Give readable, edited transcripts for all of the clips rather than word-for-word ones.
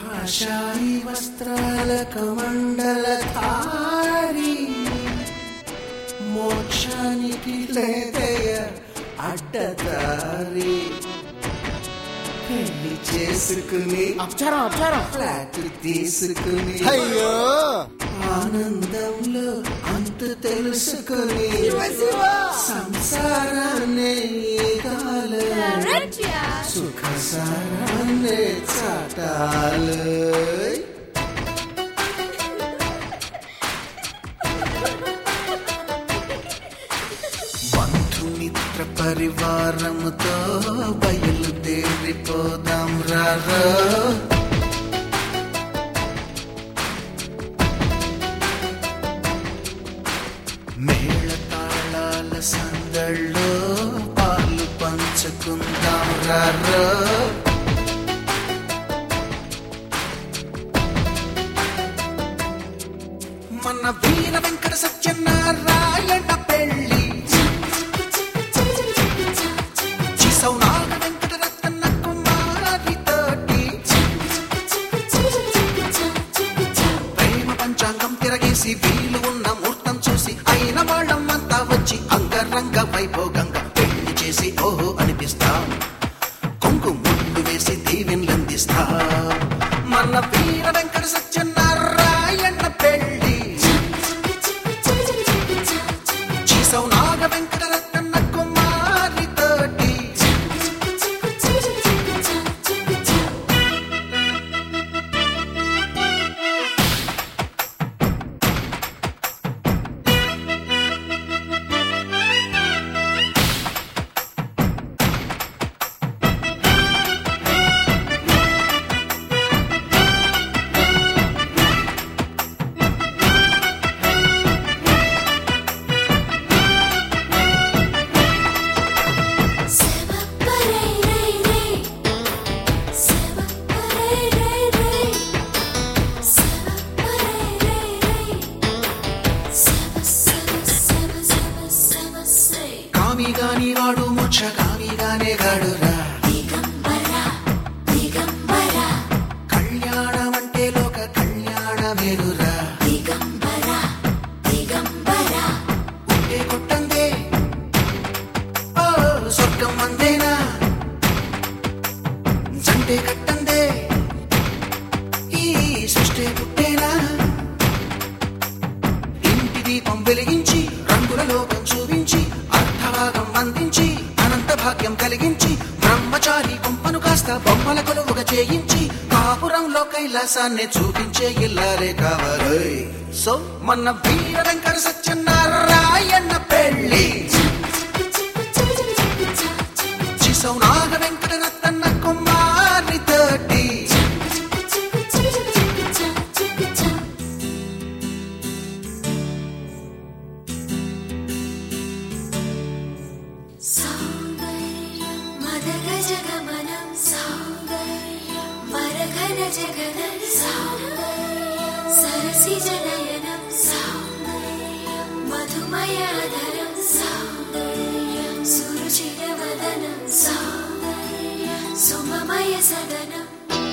కాషాయి వస్త్రాల కమండలధారి మోక్షానికి లేదయ అడ్డదారి పెళ్లి చేసుకుని ఫ్లాట్ తీసుకుని అయ్యో ఆనందంలో అంత తెలుసుకుని సంసారాన్ని సుఖ సారాన్ని చాటాలు బంధుమిత్ర పరివారముతో బయలుదేరిపోదాం రారో మేళతాళాల సందళ్ళో పాలు పంచుకుందాం రారో మన వీర వెంకట సత్యనారాయణ పెళ్లి చిసౌనాగ వెంకట రత్న కుమారి తోటి ప్రేమ పంచాంగం తిరగేసి వీలు ఉన్న ముహూర్తం చూసి అయిన వాళ్ళమ్మంతా వచ్చి అంగరంగ వైభోగంగా పెళ్లి చేసి ఓహో అనిపిస్తా కొంగు ముందు వేసి దీవెనలందిస్తా మన వీర వెంకట సత్యనారాయణ పెళ్లి చిసౌనాగ వెంకట రత్న కుమారి తోటి కామిగాని వాడు మోక్షగామిగానే గాడురా కళ్యాణం అంటే లోక కళ్యాణమేరురా ఉంటే కొట్టందే ఓ స్వర్గం అందేనా జంటే కట్టందే ఈ సృష్టి పుట్టేనా ఇంటి దీపం వెలిగించి రంగుల లోకం చూపించి అర్థభాగం అందించి అనంత భాగ్యం కలిగించి బ్రహ్మచారి కొంపను కాస్త బొమ్మల కొలువుగా చేయించి కాపురంలో కైలాసాన్ని చూపించే ఇల్లారే కావాలి సో మన వీర వెంకట సత్యనారాయణ పెళ్లి చిసౌనాగ వెంకట రత్న కుమారి తోటి మదగజగమనం సౌందర్యం వరఘన జగనం సౌందర్యం సరసిజనయనం సౌందర్యం మధుమయాధరం సౌందర్యం సురుచిరవదనం సౌందర్యం సుమమయ సదనం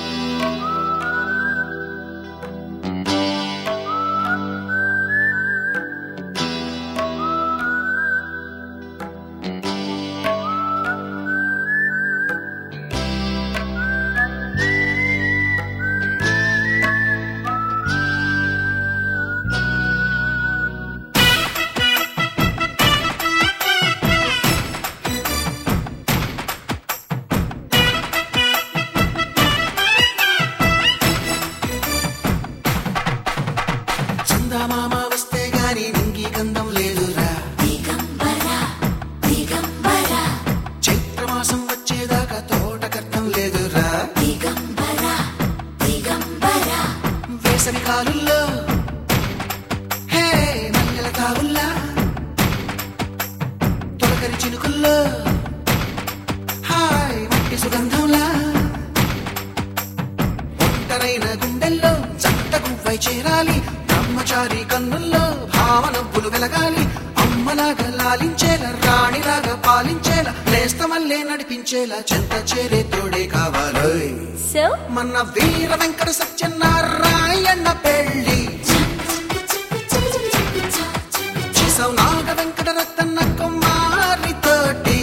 చందమామ వస్తే గాని నింగి గంధం లేదురా చైత్రమాసం వచ్చేదాకా తోట కట్టం లేదురా వేసవి కాలుల్లో హే మల్లెల తావుల్లా తొలకరి చినుకుల్లో హాయ్ మట్టి సుగంధంలా ఒంటరైన గుండెల్లో జంట గువ్వై చేరాలి బ్రహ్మచారి కన్నుల్లో భావనవ్వులు వెలగాలి అమ్మ అమ్మలాగా లాలించేలా రాణిలాగా పాలించేలా నేస్తమల్లే నడిపించేలా చెంత చేరే తోడే కావాలోయ్. సో మన వీర వెంకట సత్యనారాయణ పెళ్లి చేసావు నాగ వెంకట రత్న కుమారి తోటి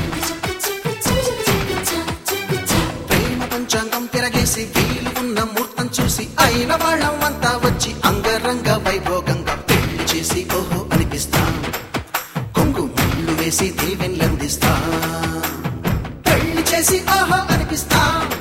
ప్రేమ పంచాంగం తిరగేసి వీలు ఉన్న ముహూర్తం చూసి అయిన వాళ్ళం అంతా వచ్చి అంగరంగ వైభోగంగా పెళ్లి చేసి ఓహో అనిపిస్తా కొంగు ముళ్ళు వేసి దీవెన్లందిస్తా పెళ్లి చేసి ఓహో అనిపిస్తా